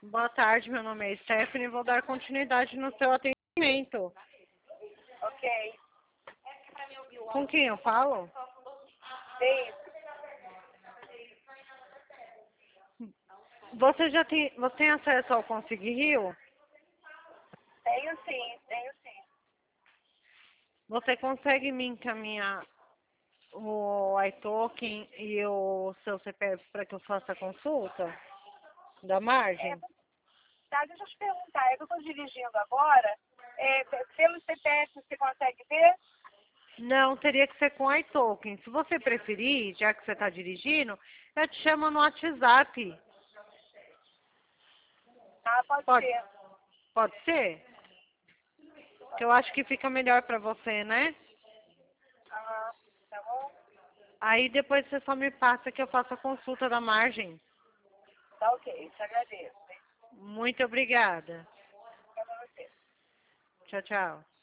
Boa tarde, meu nome é Stephanie e vou dar continuidade no seu atendimento. Ok. Com quem eu falo? Sim. Você tem acesso ao Consegui Rio? Tenho sim, tenho sim. Você consegue me encaminhar o iToken e o seu CPF para que eu faça a consulta da margem? Tá, deixa eu te perguntar, é que eu estou dirigindo agora, pelo CPF você consegue ver? Não, teria que ser com iToken. Se você preferir, já que você está dirigindo, eu te chamo no WhatsApp. Ah, pode Pode, ser. pode ser? Que eu acho que fica melhor para você, né? Aham, tá bom? Aí depois você só me passa que eu faço a consulta da margem. Tá ok, te agradeço. Muito obrigada. Pra você. Tchau, tchau.